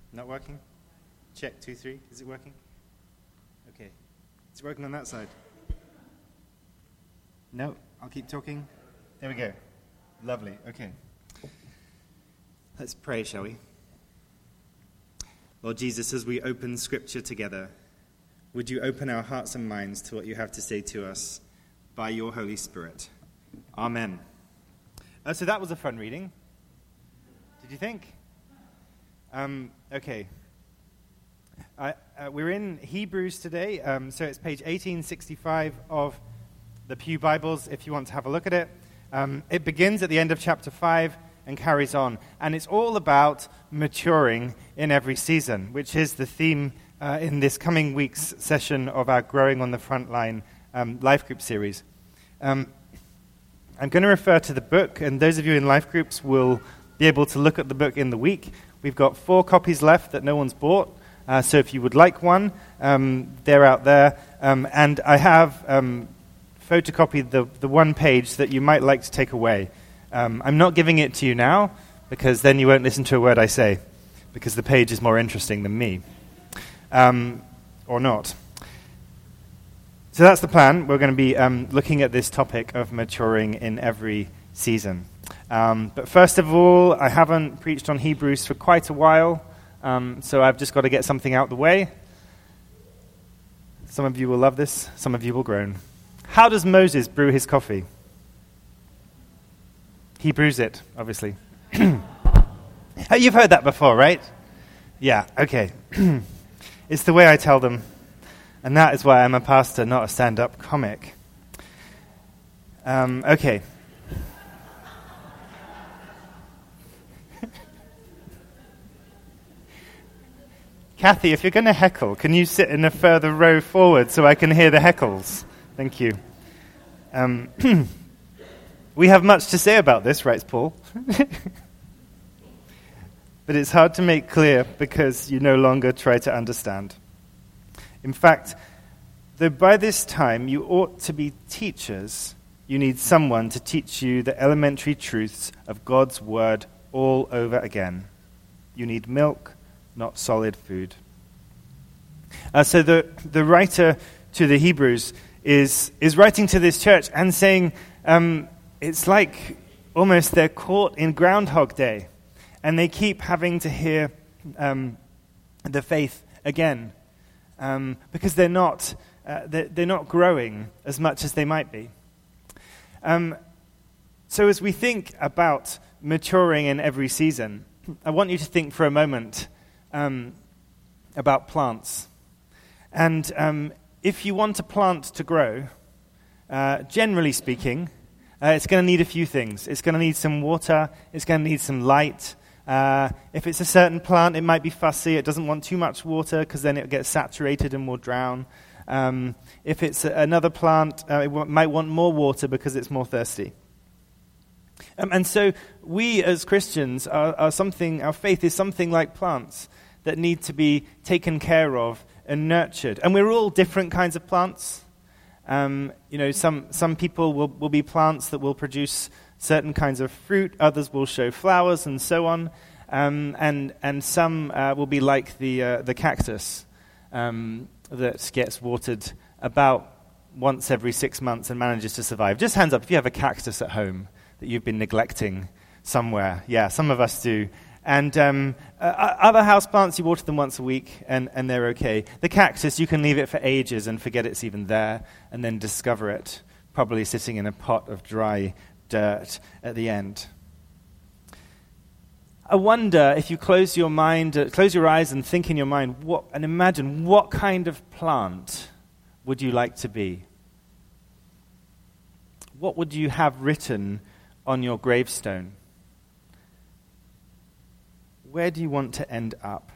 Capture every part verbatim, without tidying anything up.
Not working? Check, two, three. Is it working? Okay. Is it working on that side? No? I'll keep talking. There we go. Lovely. Okay. Let's pray, shall we? Lord Jesus, as we open Scripture together, would you open our hearts and minds to what you have to say to us by your Holy Spirit? Amen. Uh, so that was a fun reading. Did you think? Um, okay. Uh, uh, we're in Hebrews today, um, so it's page eighteen sixty-five of the Pew Bibles, if you want to have a look at it. Um, it begins at the end of chapter five and carries on. And it's all about maturing in every season, which is the theme uh, in this coming week's session of our Growing on the Frontline um, life group series. Um, I'm going to refer to the book, and those of you in life groups will be able to look at the book in the week. We've got four copies left that no one's bought, uh, so if you would like one, um, they're out there. Um, and I have um, photocopied the, the one page that you might like to take away. Um, I'm not giving it to you now, because then you won't listen to a word I say, because the page is more interesting than me. Um, or not. So that's the plan. We're going to be um, looking at this topic of maturing in every season. Um, but first of all, I haven't preached on Hebrews for quite a while, um, so I've just got to get something out the way. Some of you will love this, some of you will groan. How does Moses brew his coffee? He brews it, obviously. You've heard that before, right? Yeah, okay. It's the way I tell them. And that is why I'm a pastor, not a stand-up comic. Um, okay. Kathy, if you're going to heckle, can you sit in a further row forward so I can hear the heckles? Thank you. Um, we have much to say about this, writes Paul. But it's hard to make clear because you no longer try to understand. In fact, though by this time you ought to be teachers, you need someone to teach you the elementary truths of God's word all over again. You need milk, not solid food. Uh, so the, the writer to the Hebrews is, is writing to this church and saying um, it's like almost they're caught in Groundhog Day, and they keep having to hear um, the faith again. Um, because they're not uh, they're, they're not growing as much as they might be. Um, so as we think about maturing in every season, I want you to think for a moment um, about plants. And um, if you want a plant to grow, uh, generally speaking, uh, it's going to need a few things. It's going to need some water. It's going to need some light. Uh, if it's a certain plant, it might be fussy. It doesn't want too much water because then it gets saturated and will drown. Um, if it's a, another plant, uh, it w- might want more water because it's more thirsty. Um, and so we as Christians are, are something, our faith is something like plants that need to be taken care of and nurtured. And we're all different kinds of plants. Um, you know, some, some people will, will be plants that will produce certain kinds of fruit, others will show flowers, and so on. Um, and and some uh, will be like the uh, the cactus um, that gets watered about once every six months and manages to survive. Just hands up if you have a cactus at home that you've been neglecting somewhere. Yeah, some of us do. And um, uh, other houseplants, you water them once a week, and, and they're okay. The cactus, you can leave it for ages and forget it's even there, and then discover it, probably sitting in a pot of dry dirt at the end. I wonder if you close your mind, uh, close your eyes and think in your mind, what, and imagine what kind of plant would you like to be? What would you have written on your gravestone? Where do you want to end up?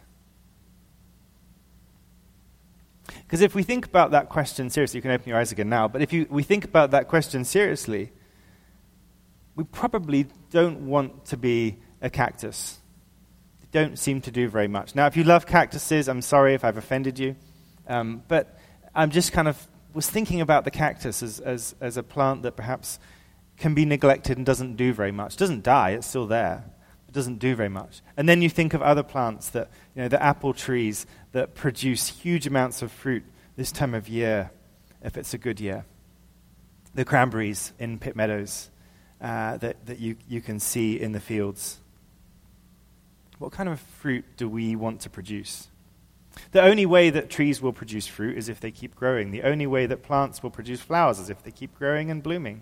Because if we think about that question seriously, you can open your eyes again now, but if you, we think about that question seriously, we probably don't want to be a cactus. They don't seem to do very much. Now, if you love cactuses, I'm sorry if I've offended you, um, but I'm just kind of was thinking about the cactus as, as, as a plant that perhaps can be neglected and doesn't do very much. It doesn't die, it's still there. It doesn't do very much. And then you think of other plants that, you know, the apple trees that produce huge amounts of fruit this time of year, if it's a good year. The cranberries in Pitt Meadows uh, that, that you, you can see in the fields. What kind of fruit do we want to produce? The only way that trees will produce fruit is if they keep growing. The only way that plants will produce flowers is if they keep growing and blooming.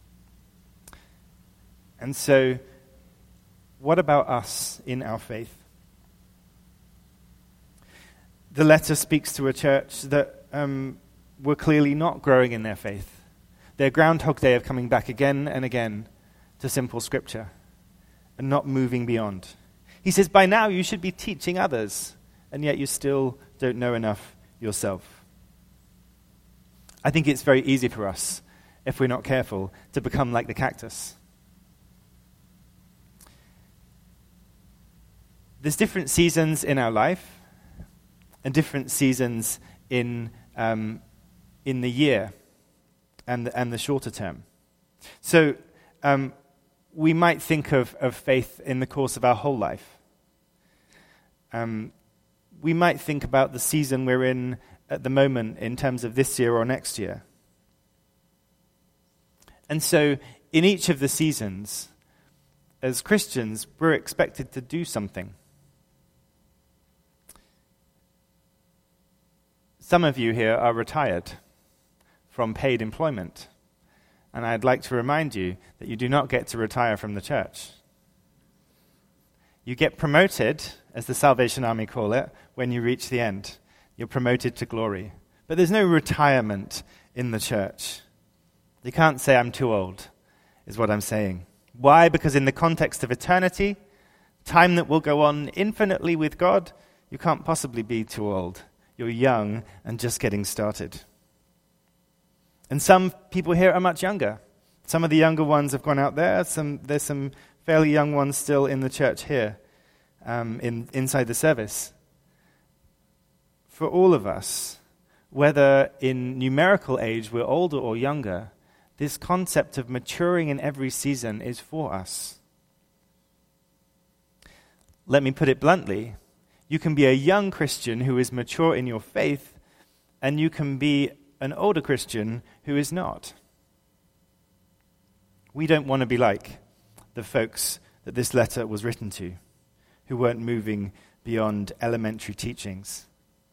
And so, what about us in our faith? The letter speaks to a church that um, were clearly not growing in their faith. Their Groundhog Day of coming back again and again to simple scripture and not moving beyond. He says, by now you should be teaching others, and yet you still don't know enough yourself. I think it's very easy for us, if we're not careful, to become like the cactus. There's different seasons in our life and different seasons in um, in the year and the, and the shorter term. So um, we might think of, of faith in the course of our whole life. Um, we might think about the season we're in at the moment in terms of this year or next year. And so in each of the seasons, as Christians, we're expected to do something. Some of you here are retired from paid employment, and I'd like to remind you that you do not get to retire from the church. You get promoted, as the Salvation Army call it, when you reach the end. You're promoted to glory. But there's no retirement in the church. You can't say, I'm too old, is what I'm saying. Why? Because in the context of eternity, time that will go on infinitely with God, you can't possibly be too old. You're young and just getting started. And some people here are much younger. Some of the younger ones have gone out there. Some There's some fairly young ones still in the church here, um, in inside the service. For all of us, whether in numerical age we're older or younger, this concept of maturing in every season is for us. Let me put it bluntly. You can be a young Christian who is mature in your faith, and you can be an older Christian who is not. We don't want to be like the folks that this letter was written to, who weren't moving beyond elementary teachings.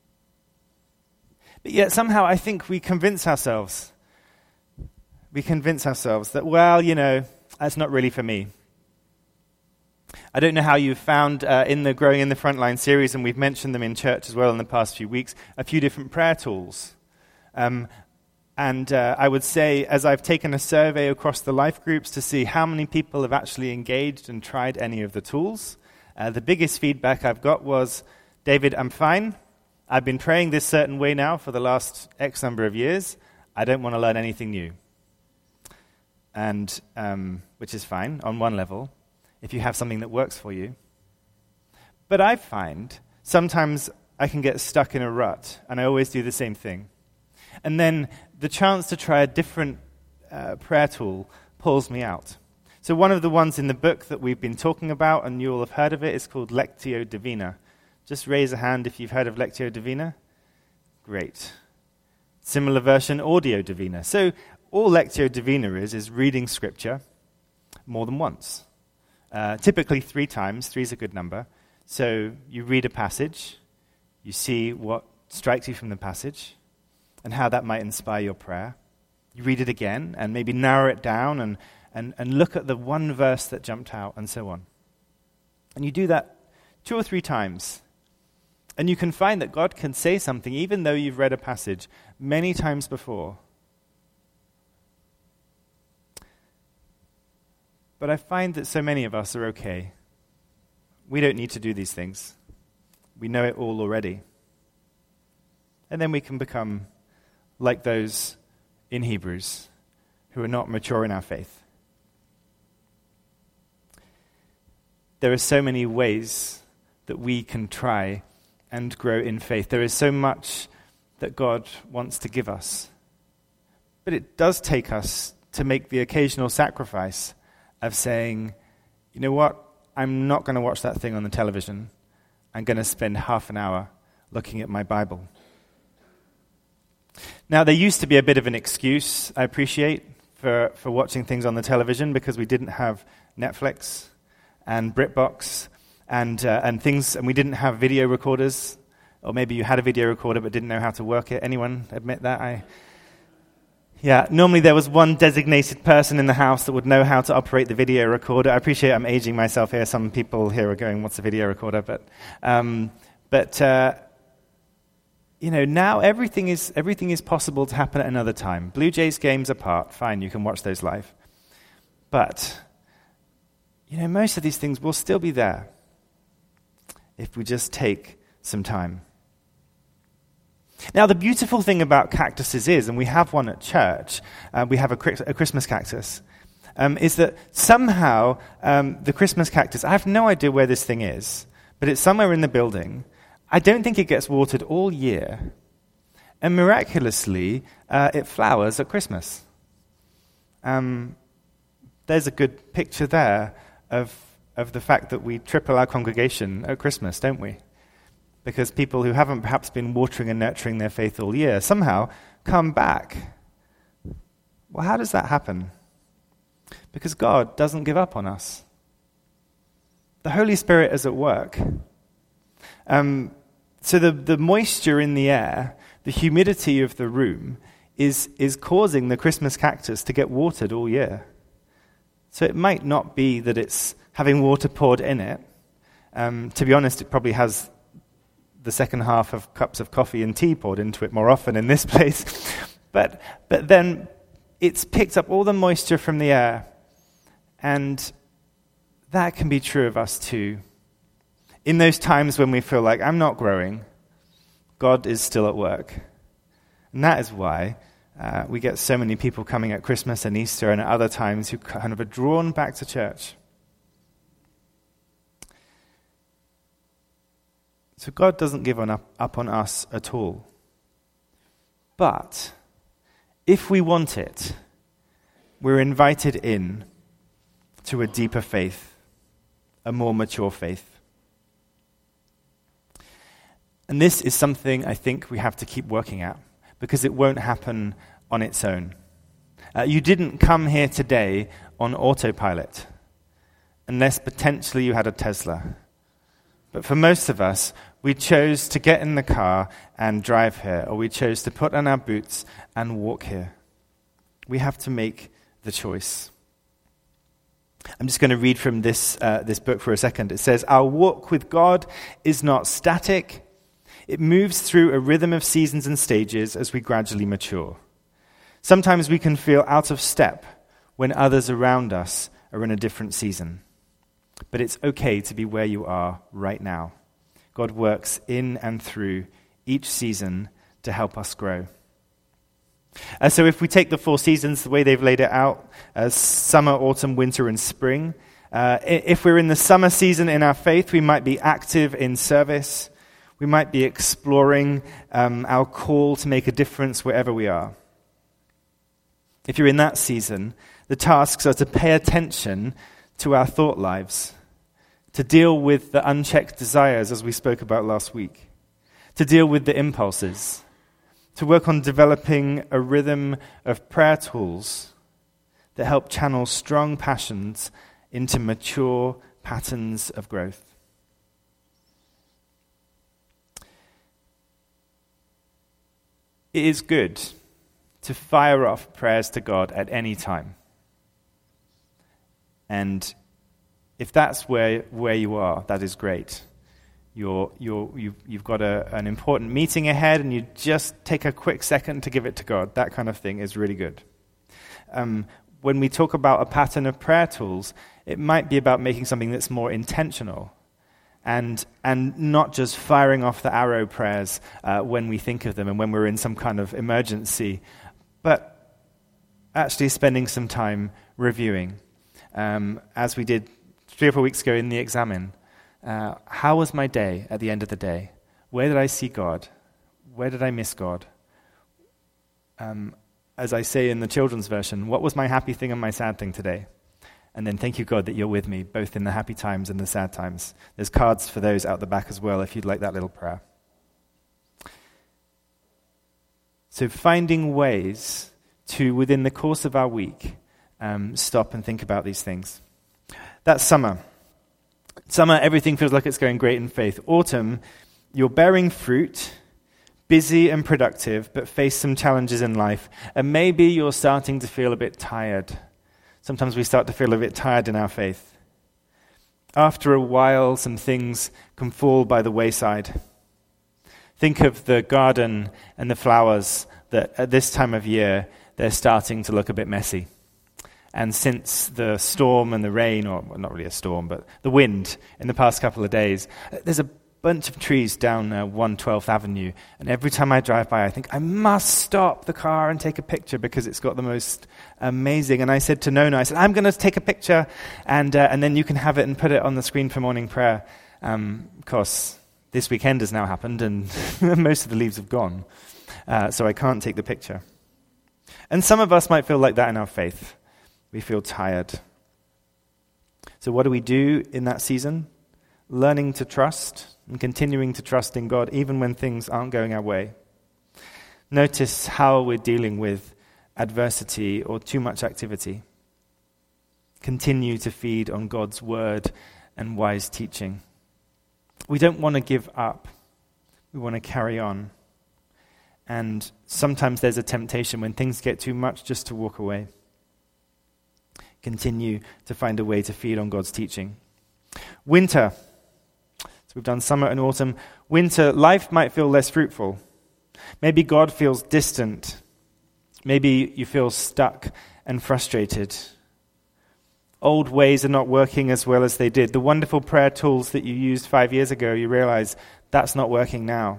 But yet somehow I think we convince ourselves, we convince ourselves that, well, you know, that's not really for me. I don't know how you've found uh, in the Growing in the Frontline series, and we've mentioned them in church as well in the past few weeks, a few different prayer tools. Um, and uh, I would say, as I've taken a survey across the life groups to see how many people have actually engaged and tried any of the tools, uh, the biggest feedback I've got was, David, I'm fine. I've been praying this certain way now for the last X number of years. I don't want to learn anything new. And um, which is fine on one level, if you have something that works for you. But I find sometimes I can get stuck in a rut, and I always do the same thing. And then the chance to try a different uh, prayer tool pulls me out. So one of the ones in the book that we've been talking about, and you all have heard of it, is called Lectio Divina. Just raise a hand if you've heard of Lectio Divina. Great. Similar version, Audio Divina. So all Lectio Divina is, is reading Scripture more than once. Uh, typically three times. Three is a good number. So you read a passage, you see what strikes you from the passage, and how that might inspire your prayer. You read it again, and maybe narrow it down, and, and, and look at the one verse that jumped out, and so on. And you do that two or three times. And you can find that God can say something, even though you've read a passage many times before. But I find that so many of us are okay. We don't need to do these things. We know it all already. And then we can become like those in Hebrews who are not mature in our faith. There are so many ways that we can try and grow in faith. There is so much that God wants to give us. But it does take us to make the occasional sacrifice of saying, you know what, I'm not going to watch that thing on the television. I'm going to spend half an hour looking at my Bible. Now, there used to be a bit of an excuse, I appreciate, for, for watching things on the television because we didn't have Netflix and BritBox and uh, and things, and we didn't have video recorders, or maybe you had a video recorder but didn't know how to work it. Anyone admit that? I, yeah, normally there was one designated person in the house that would know how to operate the video recorder. I appreciate I'm aging myself here. Some people here are going, "What's a video recorder?" But um, but. Uh, You know, now everything is everything is possible to happen at another time. Blue Jays games apart, fine, you can watch those live. But, you know, most of these things will still be there if we just take some time. Now, the beautiful thing about cactuses is, and we have one at church, uh, we have a, a Christmas cactus, um, is that somehow um, the Christmas cactus, I have no idea where this thing is, but it's somewhere in the building. I don't think it gets watered all year. And miraculously, uh, it flowers at Christmas. Um, there's a good picture there of, of the fact that we triple our congregation at Christmas, don't we? Because people who haven't perhaps been watering and nurturing their faith all year somehow come back. Well, how does that happen? Because God doesn't give up on us. The Holy Spirit is at work. Um, so the, the moisture in the air, the humidity of the room, is, is causing the Christmas cactus to get watered all year. So it might not be that it's having water poured in it. Um, to be honest, it probably has the second half of cups of coffee and tea poured into it more often in this place. but but then it's picked up all the moisture from the air, and that can be true of us too. In those times when we feel like, I'm not growing, God is still at work. And that is why uh, we get so many people coming at Christmas and Easter and at other times who kind of are drawn back to church. So God doesn't give on up, up on us at all. But if we want it, we're invited in to a deeper faith, a more mature faith. And this is something I think we have to keep working at, because it won't happen on its own. Uh, you didn't come here today on autopilot, unless potentially you had a Tesla. But for most of us, we chose to get in the car and drive here, or we chose to put on our boots and walk here. We have to make the choice. I'm just going to read from this, uh, this book for a second. It says, "Our walk with God is not static. It moves through a rhythm of seasons and stages as we gradually mature. Sometimes we can feel out of step when others around us are in a different season. But it's okay to be where you are right now. God works in and through each season to help us grow." Uh, so if we take the four seasons, the way they've laid it out, as summer, autumn, winter, and spring, uh, if we're in the summer season in our faith, we might be active in service. We might be exploring um, our call to make a difference wherever we are. If you're in that season, the tasks are to pay attention to our thought lives, to deal with the unchecked desires, as we spoke about last week, to deal with the impulses, to work on developing a rhythm of prayer tools that help channel strong passions into mature patterns of growth. It is good to fire off prayers to God at any time. And if that's where, where you are, that is great. You're, you're, you've, you've got a, an important meeting ahead and you just take a quick second to give it to God. That kind of thing is really good. Um, when we talk about a pattern of prayer tools, it might be about making something that's more intentional. And and not just firing off the arrow prayers uh, when we think of them and when we're in some kind of emergency, but actually spending some time reviewing. Um, as we did three or four weeks ago in the Examine. Uh, how was my day at the end of the day? Where did I see God? Where did I miss God? Um, as I say in the children's version, what was my happy thing and my sad thing today? And then thank you, God, that you're with me, both in the happy times and the sad times. There's cards for those out the back as well, if you'd like that little prayer. So finding ways to, within the course of our week, um, stop and think about these things. That's summer. Summer, everything feels like it's going great in faith. Autumn, you're bearing fruit, busy and productive, but face some challenges in life. And maybe you're starting to feel a bit tired. Sometimes we start to feel a bit tired in our faith. After a while, some things can fall by the wayside. Think of the garden and the flowers that at this time of year, they're starting to look a bit messy. And since the storm and the rain, or well, not really a storm, but the wind in the past couple of days, there's a bunch of trees down uh, one twelfth Avenue. And every time I drive by, I think, I must stop the car and take a picture because it's got the most amazing. And I said to Nona, I said, I'm going to take a picture, and uh, and then you can have it and put it on the screen for morning prayer. Um, of course, this weekend has now happened, and most of the leaves have gone. Uh, so I can't take the picture. And some of us might feel like that in our faith. We feel tired. So what do we do in that season? Learning to trust and continuing to trust in God even when things aren't going our way. Notice how we're dealing with adversity or too much activity. Continue to feed on God's word and wise teaching. We don't want to give up. We want to carry on. And sometimes there's a temptation when things get too much just to walk away. Continue to find a way to feed on God's teaching. Winter. So we've done summer and autumn. Winter, life might feel less fruitful. Maybe God feels distant. Maybe you feel stuck and frustrated. Old ways are not working as well as they did. The wonderful prayer tools that you used five years ago, you realize that's not working now.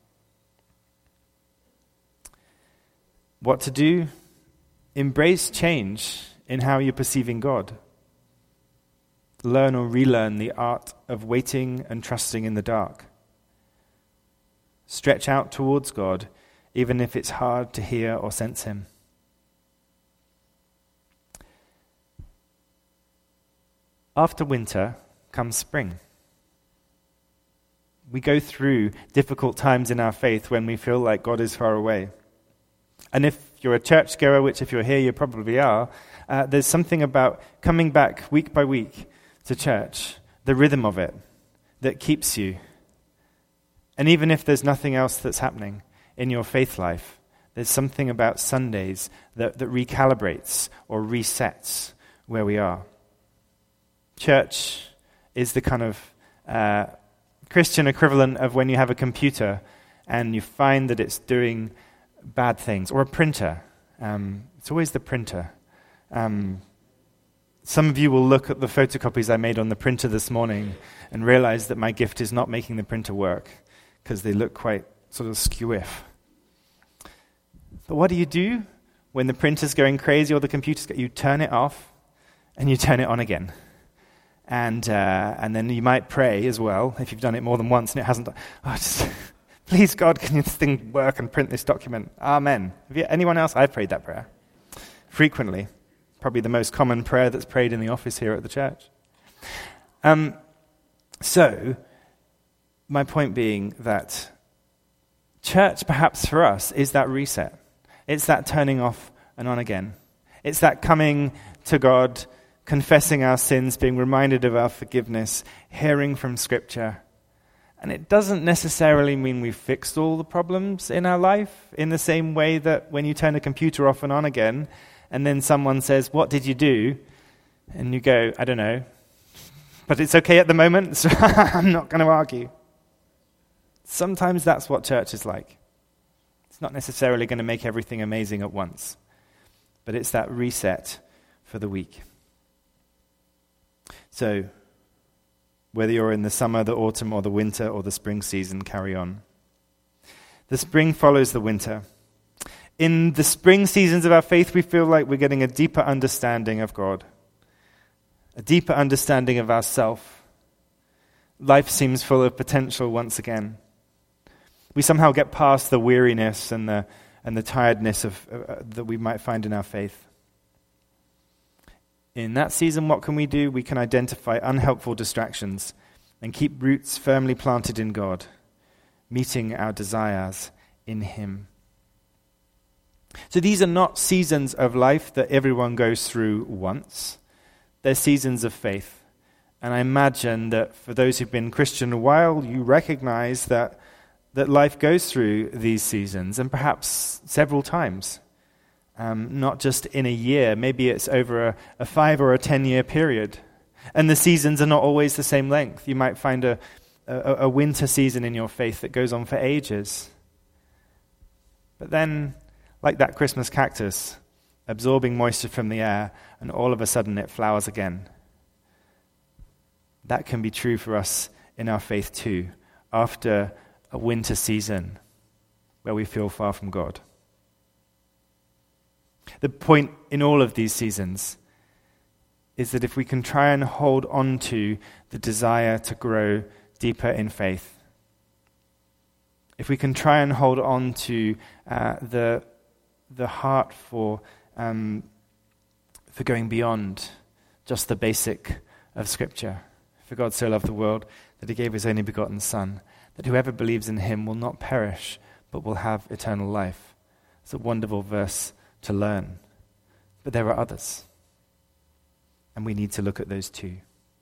What to do? Embrace change in how you're perceiving God. Learn or relearn the art of waiting and trusting in the dark. Stretch out towards God, even if it's hard to hear or sense Him. After winter comes spring. We go through difficult times in our faith when we feel like God is far away. And if you're a churchgoer, which if you're here you probably are, uh, there's something about coming back week by week to church, the rhythm of it, that keeps you. And even if there's nothing else that's happening in your faith life, there's something about Sundays that, that recalibrates or resets where we are. Church is the kind of uh, Christian equivalent of when you have a computer and you find that it's doing bad things, or a printer. Um, it's always the printer. Um, some of you will look at the photocopies I made on the printer this morning and realize that my gift is not making the printer work because they look quite sort of skew-if. But what do you do when the printer's going crazy or the computer's going? You turn it off and you turn it on again. And uh, and then you might pray as well, if you've done it more than once and it hasn't. Oh, just, please, God, can this thing work and print this document? Amen. Have you, anyone else? I've prayed that prayer frequently. Probably the most common prayer that's prayed in the office here at the church. Um. So, my point being that church, perhaps for us, is that reset. It's that turning off and on again. It's that coming to God, confessing our sins, being reminded of our forgiveness, hearing from Scripture. And it doesn't necessarily mean we've fixed all the problems in our life in the same way that when you turn a computer off and on again, and then someone says, what did you do? And you go, I don't know. But it's okay at the moment, so I'm not going to argue. Sometimes that's what church is like. It's not necessarily going to make everything amazing at once, but it's that reset for the week. So, whether you're in the summer, the autumn, or the winter, or the spring season, carry on. The spring follows the winter. In the spring seasons of our faith, we feel like we're getting a deeper understanding of God, a deeper understanding of ourselves. Life seems full of potential once again. We somehow get past the weariness and the and the tiredness of uh, that we might find in our faith. In that season, what can we do? We can identify unhelpful distractions and keep roots firmly planted in God, meeting our desires in Him. So these are not seasons of life that everyone goes through once. They're seasons of faith. And I imagine that for those who've been Christian a while, you recognize that, that life goes through these seasons, and perhaps several times. Um, not just in a year. Maybe it's over a, a five or a ten-year period. And the seasons are not always the same length. You might find a, a, a winter season in your faith that goes on for ages. But then, like that Christmas cactus, absorbing moisture from the air, and all of a sudden it flowers again. That can be true for us in our faith too, after a winter season where we feel far from God. The point in all of these seasons is that if we can try and hold on to the desire to grow deeper in faith, if we can try and hold on to uh, the the heart for um, for going beyond just the basic of Scripture. For God so loved the world that He gave His only begotten Son, that whoever believes in Him will not perish, but will have eternal life. It's a wonderful verse to learn. But there are others. And we need to look at those too.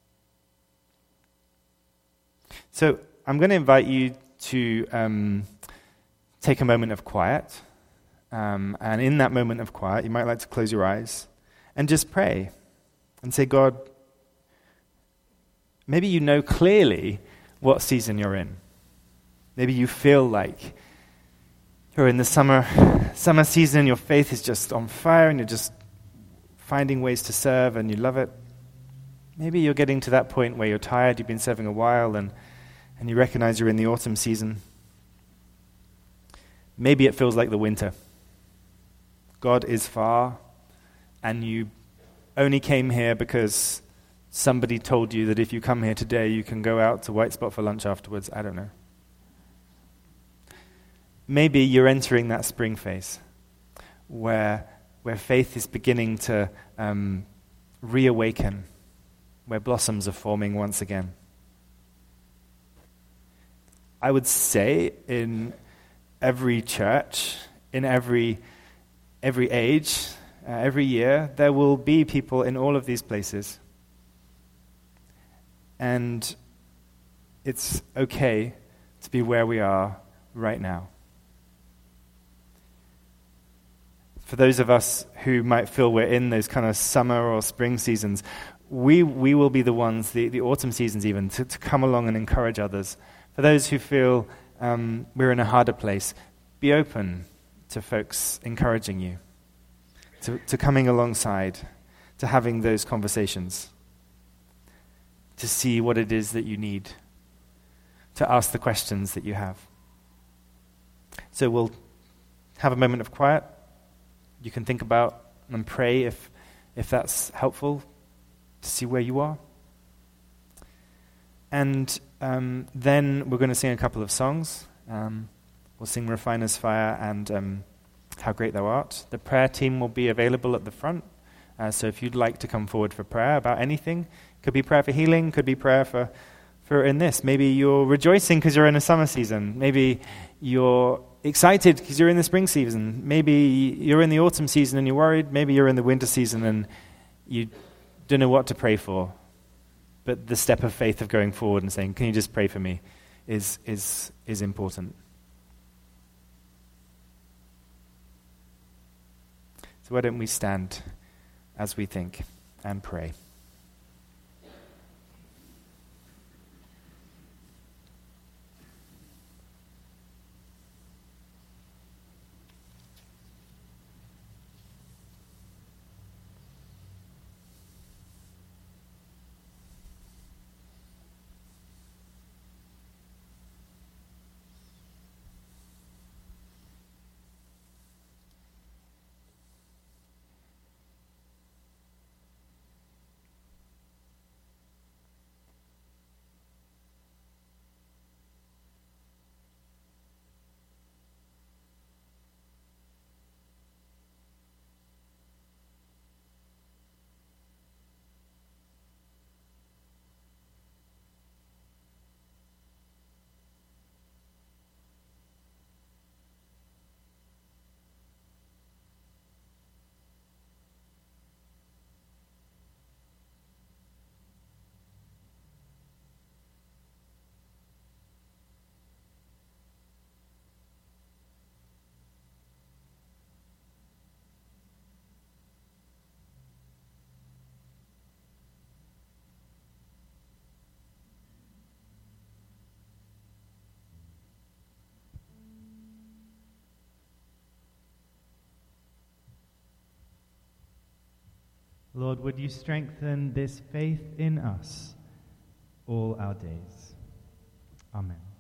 So I'm going to invite you to um, take a moment of quiet. Um, and in that moment of quiet, you might like to close your eyes and just pray and say, God, maybe you know clearly what season you're in. Maybe you feel like you're in the summer summer season and your faith is just on fire and you're just finding ways to serve and you love it. Maybe you're getting to that point where you're tired, you've been serving a while, and, and you recognize you're in the autumn season. Maybe it feels like the winter. God is far, and you only came here because somebody told you that if you come here today, you can go out to White Spot for lunch afterwards. I don't know. Maybe you're entering that spring phase where where faith is beginning to um, reawaken, where blossoms are forming once again. I would say in every church, in every every age, uh, every year, there will be people in all of these places. And it's okay to be where we are right now. For those of us who might feel we're in those kind of summer or spring seasons, we we will be the ones, the, the autumn seasons even, to, to come along and encourage others. For those who feel um, we're in a harder place, be open to folks encouraging you, to, to coming alongside, to having those conversations, to see what it is that you need, to ask the questions that you have. So we'll have a moment of quiet. You can think about and pray if if that's helpful to see where you are. And um, then we're going to sing a couple of songs. Um, we'll sing Refiner's Fire and um, How Great Thou Art. The prayer team will be available at the front. Uh, so if you'd like to come forward for prayer about anything, could be prayer for healing, could be prayer for, for in this. Maybe you're rejoicing because you're in a summer season. Maybe you're excited because you're in the spring season. Maybe you're in the autumn season and you're worried. Maybe you're in the winter season and you don't know what to pray for. But the step of faith of going forward and saying, can you just pray for me, is is is important. So why don't we stand as we think and pray. Lord, would you strengthen this faith in us all our days. Amen.